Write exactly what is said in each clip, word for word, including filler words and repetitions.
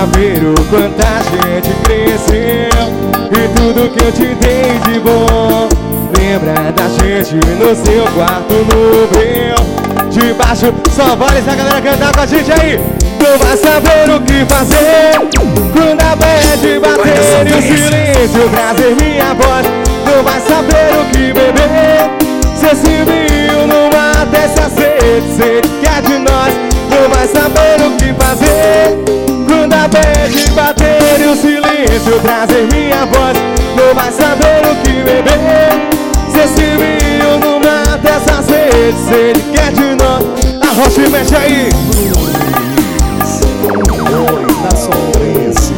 pra ver o quanto a gente cresceu e tudo que eu te dei de bom. Lembra da gente no seu quarto no breu, debaixo, só vale essa galera cantar com a gente aí. Não vai saber o que fazer quando a bad bater e o silêncio trazer minha voz. Não vai saber o que beber, cê se viu numa dessa sede, sede que é de nós. Não vai saber o que fazer quando a bad bater e o silêncio trazer minha voz. Não vai saber o que beber, cê se viu numa dessa sede, sede que é de nós. Arrocha e mexe aí. Oi, na sofrência.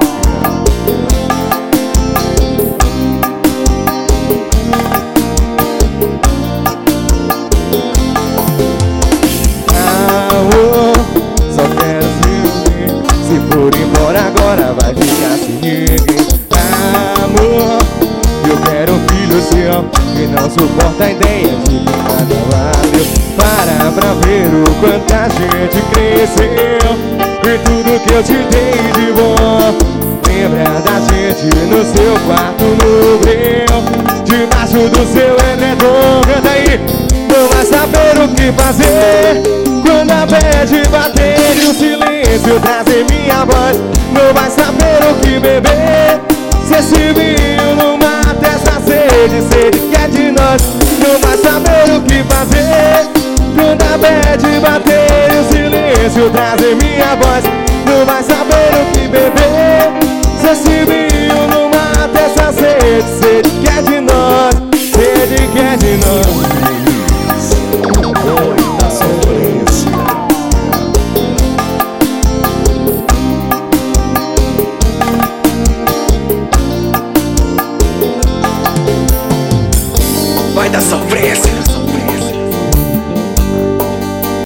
Amor, só quero se se for embora agora vai ficar sem ninguém. Amor, eu quero um filho seu que não suporta a ideia de que nada valeu. Para pra ver o quanto a gente cresceu e tudo que eu te dei de bom. Lembra da gente no seu quarto no breu, debaixo do seu edredom. Canta aí. Não vai saber o que fazer quando a bad bater e o silêncio trazer minha voz. Não vai saber o que beber, cê se viu numa dessa sede, sede que é de nós. Não vai saber o que fazer quando a bad bater e o silêncio trazer minha voz. Não vai saber o que